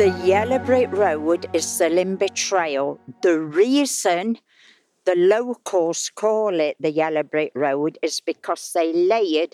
The Yellow Brick Road is the Limby Trail. The reason the locals call it the Yellow Brick Road is because they laid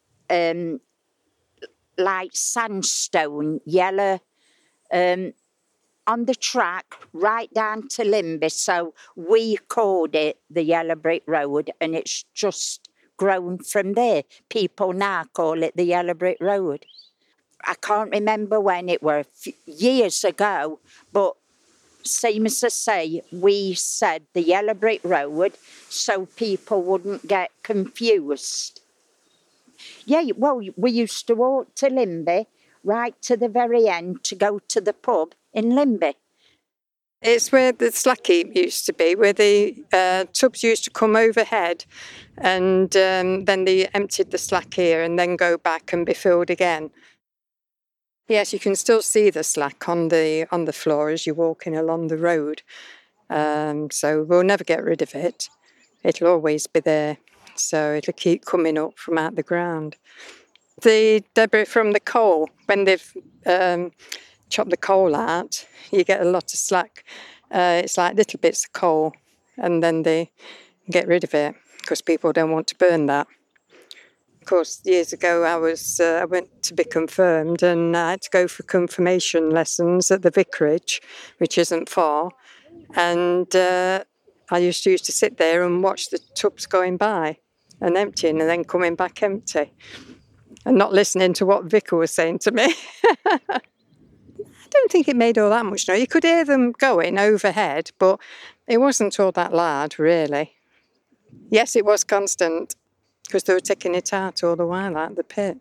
like sandstone, yellow, on the track right down to Limby. So we called it the Yellow Brick Road, and it's just grown from there. People now call it the Yellow Brick Road. I can't remember when it were, years ago, but same as I say, we said the Yellow Brick Road so people wouldn't get confused. Yeah, well, we used to walk to Limby right to the very end to go to the pub in Limby. It's where the slack heap used to be, where the tubs used to come overhead, and then they emptied the slack here and then go back and be filled again. Yes, you can still see the slack on the floor as you're walking along the road. So we'll never get rid of it. It'll always be there. So it'll keep coming up from out the ground. The debris from the coal, when they've chopped the coal out, you get a lot of slack. It's like little bits of coal, and then they get rid of it because people don't want to burn that. Of course, years ago I went to be confirmed, and I had to go for confirmation lessons at the vicarage, which isn't far. And I used to sit there and watch the tubs going by and emptying, and then coming back empty, and not listening to what the vicar was saying to me. I don't think it made all that much noise. You could hear them going overhead, but it wasn't all that loud, really. Yes, it was constant, because they were taking it out all the while out the pit.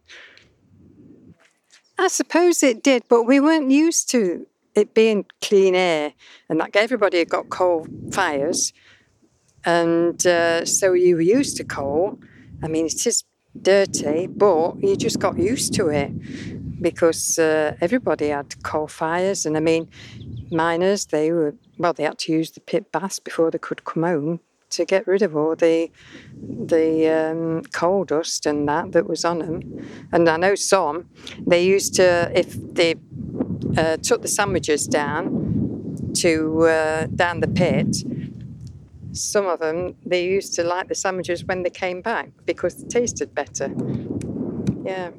I suppose it did, but we weren't used to it being clean air, and like everybody had got coal fires, and so you were used to coal. I mean, it is dirty, but you just got used to it because everybody had coal fires, and I mean, miners, they had to use the pit baths before they could come home to get rid of all the coal dust and that was on them. And I know some, they used to, if they took the sandwiches down the pit, some of them, they used to like the sandwiches when they came back because they tasted better. Yeah.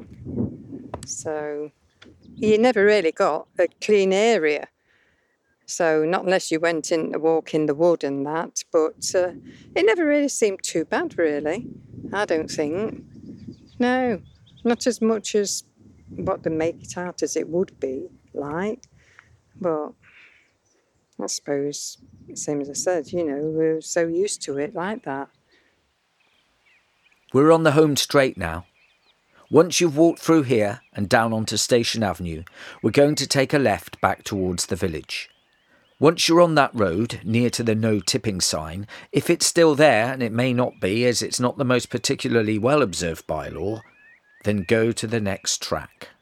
So you never really got a clean area. So not unless you went in to walk in the wood and that, but it never really seemed too bad, really. I don't think. No, not as much as what they make it out as it would be like. But I suppose, same as I said, we're so used to it like that. We're on the home straight now. Once you've walked through here and down onto Station Avenue, we're going to take a left back towards the village. Once you're on that road, near to the no tipping sign, if it's still there, and it may not be as it's not the most particularly well observed bylaw, then go to the next track.